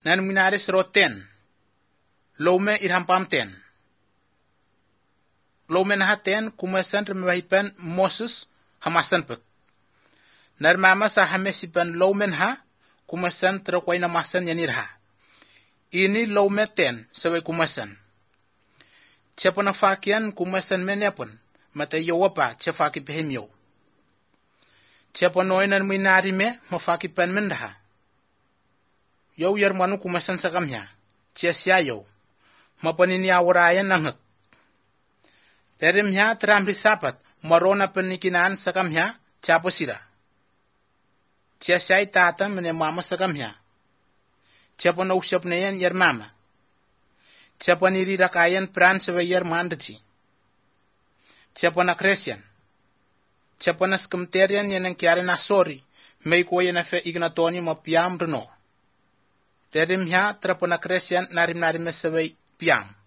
nan minaris roten lome irhampam ten lome nahaten kumasan remahipan Moses hamasan pek nar mama sa hamesipan lomen ha kumasan trakway na masan yanirha ini lome ten saway kumasan Tiapa na fakian kumasan menepon mata yowapa tiafaki pehemyo Tiapa noinan minari me mafaki pan mendaha Yow yar manu kumasan sakamya tia siayo mapanini awarayan nangak Terimnya teramri sapat marona penikinan sakamya tiapa sira Tia siay tata mene mama sakamya Tiapa na usap na yan yar mama Tiapa nirirakayan pran sa yar mandati Tiapa na Christian Tiapa na skamterian yan ang kiari na sorry may kuya na fe ignatoni mapiam reno Terimnya trapa na Christian narim sa piam